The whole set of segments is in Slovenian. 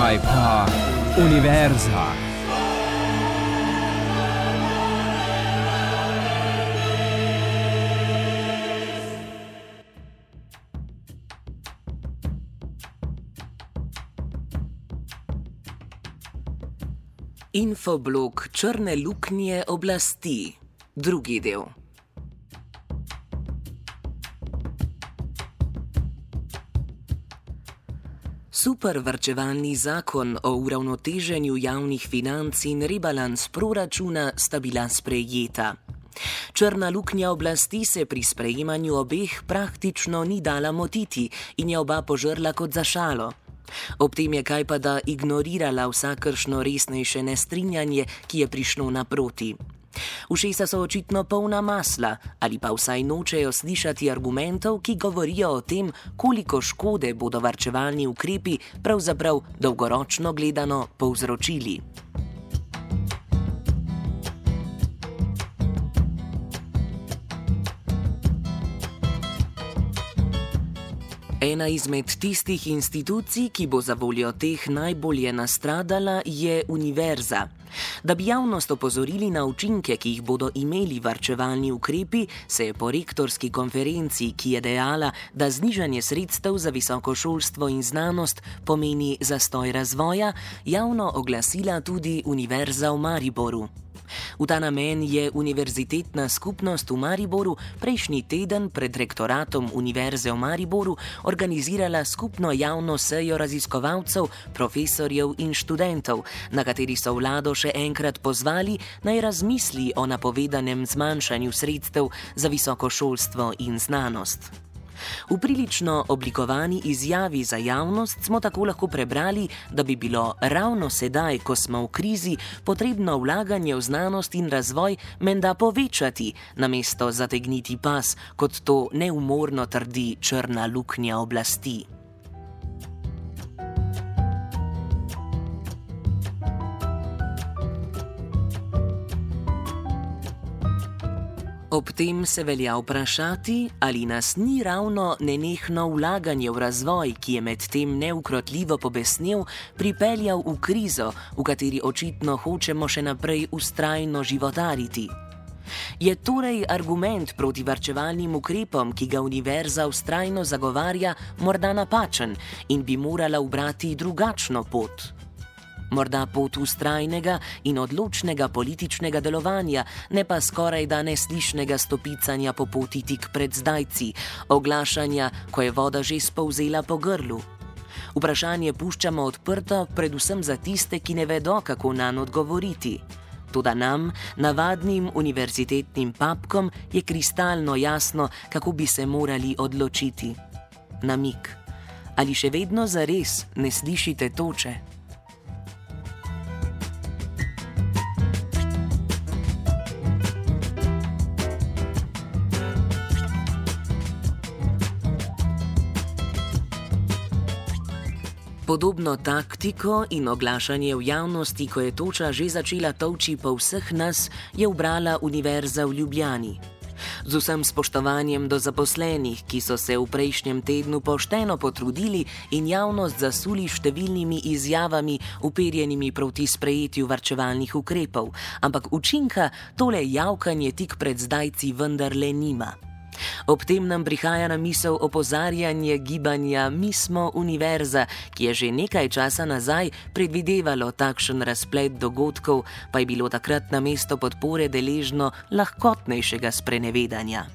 Zdaj pa univerza. Infoblog Črne luknje oblasti, drugi del. Super varčevalni zakon o uravnoteženju javnih financ in rebalans proračuna sta bila sprejeta. Črna luknja oblasti se pri sprejemanju obeh praktično ni dala motiti in je oba požrla kot za šalo. Ob tem je kajpada ignorirala vsakršno resnejše nestrinjanje, ki je prišlo naproti. Ušesa so očitno polna masla, ali pa vsaj nočejo slišati argumentov, ki govorijo o tem, koliko škode bodo varčevalni ukrepi pravzaprav dolgoročno gledano povzročili. Ena izmed tistih institucij, ki bo zavoljo teh najbolje nastradala, je univerza. Da bi javnost opozorili na učinke, ki jih bodo imeli varčevalni ukrepi, se je po rektorski konferenci, ki je dejala, da znižanje sredstev za visoko šolstvo in znanost pomeni zastoj razvoja, javno oglasila tudi Univerza v Mariboru. V ta namen je Univerzitetna skupnost v Mariboru prejšnji teden pred rektoratom Univerze v Mariboru organizirala skupno javno sejo raziskovalcev, profesorjev in študentov, na kateri so vlado še enkrat pozvali, naj razmisli o napovedanem zmanjšanju sredstev za visoko šolstvo in znanost. V prilično oblikovani izjavi za javnost smo tako lahko prebrali, da bi bilo ravno sedaj, ko smo v krizi, potrebno vlaganje v znanost in razvoj menda povečati, namesto zategniti pas, kot to neumorno trdi črna luknja oblasti. Ob tem se velja vprašati, ali nas ni ravno nenehno vlaganje v razvoj, ki je med tem neukrotljivo pobesnel, pripeljal v krizo, v kateri očitno hočemo še naprej vztrajno životariti. Je torej argument proti varčevalnim ukrepom, ki ga univerza vztrajno zagovarja, morda napačen in bi morala ubrati drugačno pot? Morda pot vztrajnega in odločnega političnega delovanja, ne pa skoraj da neslišnega stopicanja po poti tik pred zdajci, oglašanja, ko je voda že spolzela po grlu. Vprašanje puščamo odprto predvsem za tiste, ki ne vedo, kako nanj odgovoriti. Toda nam, navadnim univerzitetnim papkom, je kristalno jasno, kako bi se morali odločiti. Namig. Ali še vedno zares ne slišite toče? Podobno taktiko in oglašanje v javnosti, ko je toča že začela tolči po vseh nas, je ubrala Univerza v Ljubljani. Z vsem spoštovanjem do zaposlenih, ki so se v prejšnjem tednu pošteno potrudili in javnost zasuli številnimi izjavami, uperjenimi proti sprejetju varčevalnih ukrepov, ampak učinka tole javkanje tik pred zdajci vendarle nima. Ob tem nam prihaja na misel opozarjanje gibanja Mi smo univerza, ki je že nekaj časa nazaj predvidevalo takšen razplet dogodkov, pa je bilo takrat namesto podpore deležno lahkotnejšega sprenevedanja.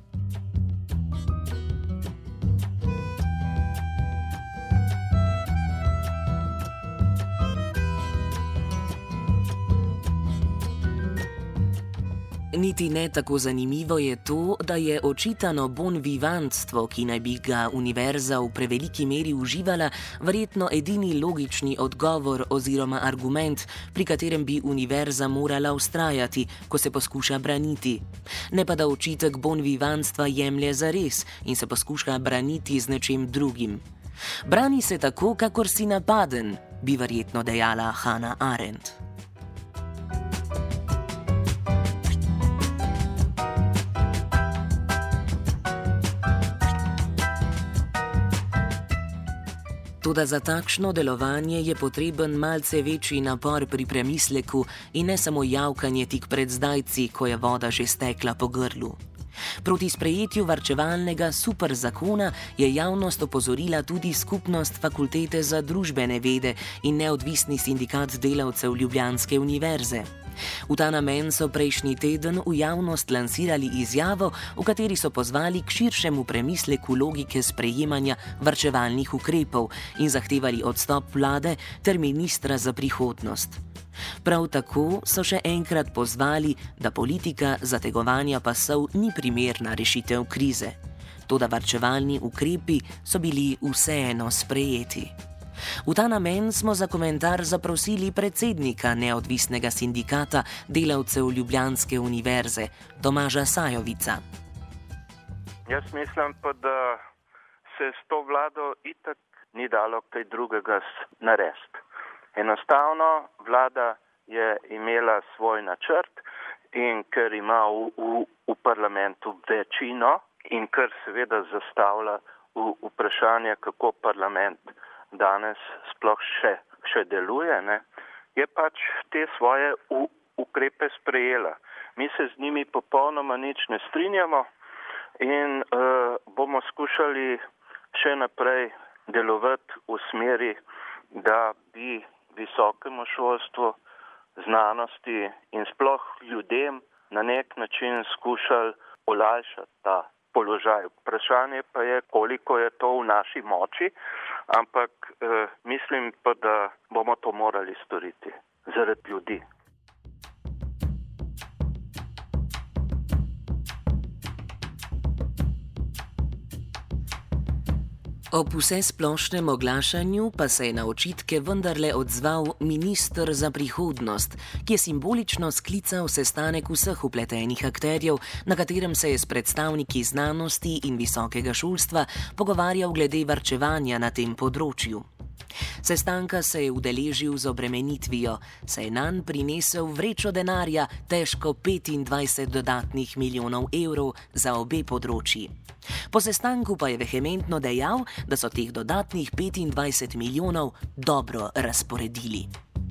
Niti ne tako zanimivo je to, da je očitano bonvivantstvo, ki naj bi ga univerza v preveliki meri uživala, verjetno edini logični odgovor oziroma argument, pri katerem bi univerza morala vztrajati, ko se poskuša braniti. Ne pa da očitek bonvivantstva jemlje zares in se poskuša braniti z nečim drugim. Brani se tako, kakor si napaden, bi verjetno dejala Hannah Arendt. Toda za takšno delovanje je potreben malce večji napor pri premisleku in ne samo javkanje tik pred zdajci, ko je voda že stekla po grlu. Proti sprejetju varčevalnega super zakona je javnost opozorila tudi Skupnost Fakultete za družbene vede in Neodvisni sindikat delavcev Ljubljanske univerze. V ta namen so prejšnji teden v javnost lansirali izjavo, v kateri so pozvali k širšemu premisleku logike sprejemanja varčevalnih ukrepov in zahtevali odstop vlade ter ministra za prihodnost. Prav tako so še enkrat pozvali, da politika zategovanja pasov ni primerna rešitev krize. Toda varčevalni ukrepi so bili vseeno sprejeti. V ta namen smo za komentar zaprosili predsednika Neodvisnega sindikata delavcev Ljubljanske univerze, Tomaža Sajovica. Jaz mislim pa, da se s to vlado itak ni dalo kaj drugega narediti. Enostavno vlada je imela svoj načrt in ker ima v parlamentu večino in ker seveda zastavlja vprašanje, kako parlament danes sploh še deluje, je pač te svoje ukrepe sprejela. Mi se z njimi popolnoma nič ne strinjamo in bomo skušali še naprej delovati v smeri, da bi visokemu šolstvu, znanosti in sploh ljudem na nek način skušali olajšati ta položaj. Vprašanje pa je, koliko je to v naši moči, ampak mislim pa, da bomo to morali storiti zaradi ljudi. Ob vsesplošnem oglašanju pa se je na očitke vendarle odzval minister za prihodnost, ki je simbolično sklical sestanek vseh vpletenih akterjev, na katerem se je s predstavniki znanosti in visokega šolstva pogovarjal glede varčevanja na tem področju. Sestanka se je udeležil z obremenitvijo, saj je nanj prinesel vrečo denarja težko 25 dodatnih milijonov evrov za obe področji. Po sestanku pa je vehementno dejal, da so teh dodatnih 25 milijonov dobro razporedili.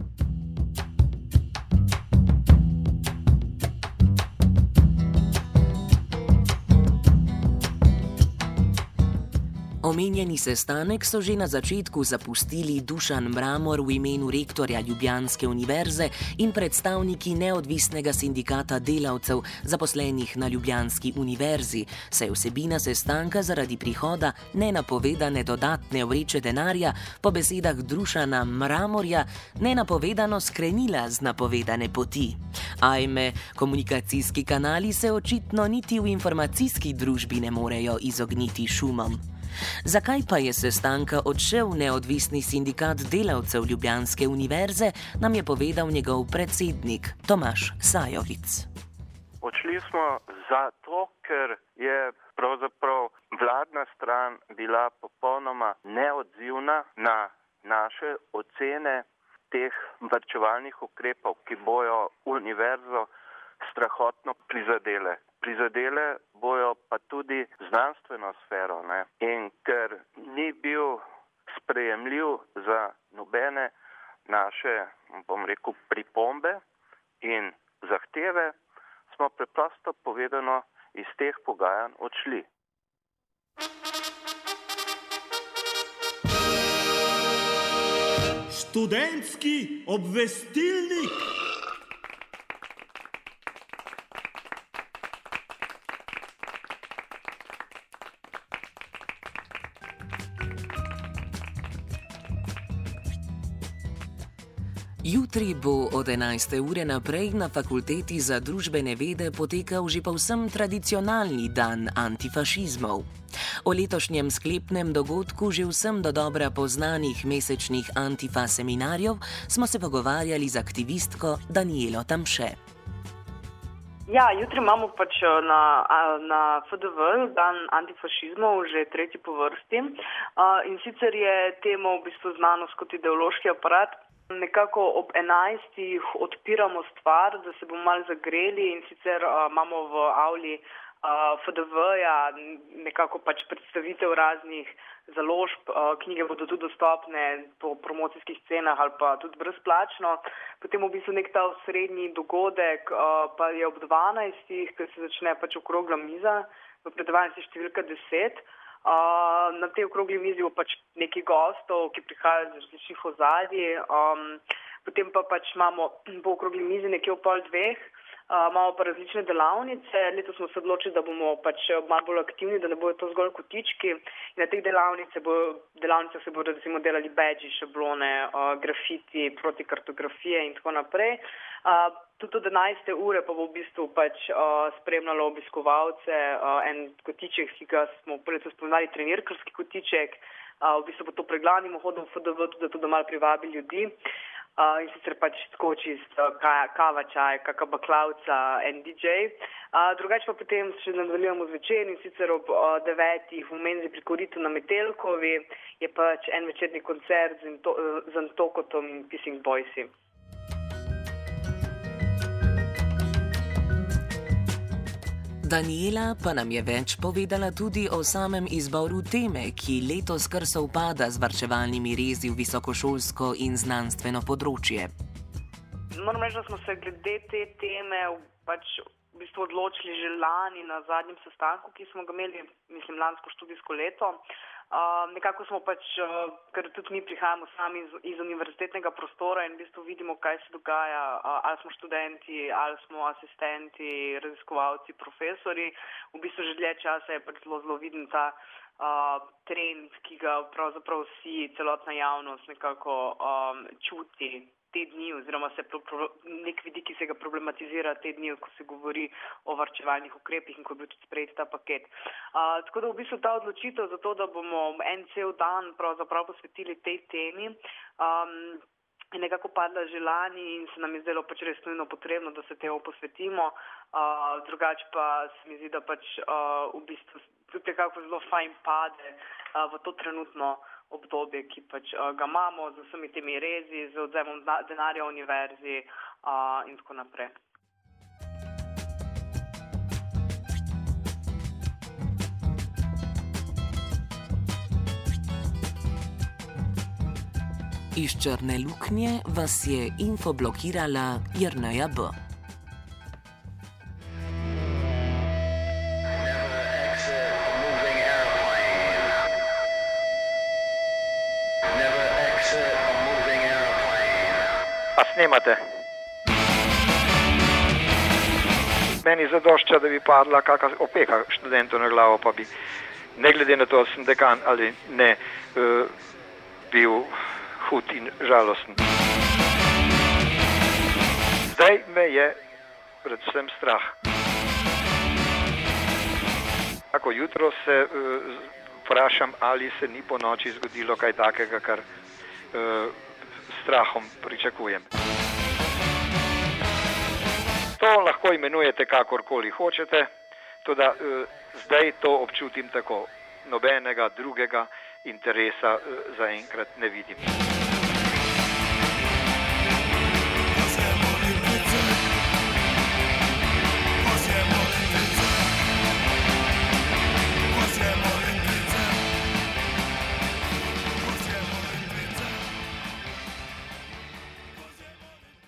Omenjeni sestanek so že na začetku zapustili Dušan Mramor v imenu rektorja Ljubljanske univerze in predstavniki Neodvisnega sindikata delavcev zaposlenih na Ljubljanski univerzi, saj vsebina sestanka zaradi prihoda nenapovedane dodatne vreče denarja po besedah Dušana Mramorja nenapovedano skrenila z napovedane poti. Ajme, komunikacijski kanali se očitno niti v informacijski družbi ne morejo izogniti šumom. Zakaj pa je sestanka odšel Neodvisni sindikat delavcev Ljubljanske univerze, nam je povedal njegov predsednik Tomaž Sajovic. Odšli smo zato, ker je pravzaprav vladna stran bila popolnoma neodzivna na naše ocene teh varčevalnih ukrepov, ki bojo univerzo strahotno prizadele. Prizadele bojo pa tudi znanstveno sfero, in ker ni bil sprejemljiv za nobene naše, pripombe in zahteve, smo preprosto povedano iz teh pogajanj odšli. Študentski obvestilnik. Jutri bo od 11. ure naprej na Fakulteti za družbene vede potekal že povsem tradicionalni dan antifašizmov. O letošnjem sklepnem dogodku že vsem dodobra poznanih mesečnih antifa seminarjev smo se pogovarjali z aktivistko Danijelo Tamše. Ja, jutri imamo na FDV dan antifašizmov, že tretji po vrsti. In sicer je temu v bistvu znanost kot ideološki aparat. Nekako ob 11. odpiramo stvar, da se bomo malo zagreli in sicer imamo v avli FDV-ja, nekako pač predstavitev raznih založb, knjige bodo tudi dostopne po promocijskih cenah ali pa tudi brezplačno. Potem v bistvu nek ta osrednji dogodek pa je ob 12, ker se začne pač okrogla miza, v predavalnici številka 10. Na tej okrogli mizi bo pač nekaj gostov, ki prihajajo z različnih ozadij. Potem pa pač imamo po okrogli mizi nekje ob 12:30. Imamo pa različne delavnice. Letos smo se odločili, da bomo pač malo bolj aktivni, da ne bojo to zgolj kotički. In na teh delavnicah se bodo recimo delali badži, šablone, grafiti, protikartografije in tako naprej. Tudi od 11. ure pa bo v bistvu pač spremljalo obiskovalce en kotiček, ki ga smo letos spoznali, trenirkarski kotiček. V bistvu bo to preglavnim hodom FDV, tudi da to malo privabi ljudi. In sicer pač tako čisto kava, čaj, kakšna baklavca, en DJ. Drugače pa potem še nadaljujemo zvečer in sicer ob 9. v menzi pri Koritu na Metelkovi je pač en večerni koncert z Antokotom in Pissing Boysi. Daniela pa nam je več povedala tudi o samem izboru teme, ki letos kar sovpada z varčevalnimi rezi v visokošolsko in znanstveno področje. Moram reči, da smo se glede te teme pač v bistvu odločili že lani na zadnjem sestanku, ki smo ga imeli, mislim, lansko študijsko leto. Nekako smo pač, ker tudi mi prihajamo sami iz univerzitetnega prostora in v bistvu vidimo, kaj se dogaja, ali smo študenti, ali smo asistenti, raziskovalci, profesori. V bistvu že dlje časa je pač zelo viden ta trend, ki ga pravzaprav vsi, celotna javnost nekako čuti te dni, oziroma nek vidik, ki se ga problematizira te dni, ko se govori o varčevalnih ukrepih in ko je bil tudi sprejet ta paket. Tako da v bistvu ta odločitev za to, da bomo en cel dan pravzaprav posvetili tej temi, je nekako padla že lani in se nam je zdelo pač res nujno potrebno, da se temu posvetimo. Drugače pa se mi zdi, da pač v bistvu tudi nekako zelo fajn pade v to trenutno obdobje, ki pač ga imamo z vsemi temi rezi, z odzemom denarja univerzi in tako naprej. Iz črne luknje vas je infoblokirala Jerneja B. A snemate? Meni zadošča, da bi padla kakšna opeka študentov na glavo, pa bi, ne glede na to, ali sem dekan ali ne, bil hud in žalosten. Zdaj me je predvsem strah. Tako jutro se vprašam, ali se ni po noči zgodilo kaj takega, kar strahom pričakujem. To lahko imenujete kakorkoli hočete, toda zdaj to občutim tako. Nobenega drugega interesa zaenkrat ne vidim.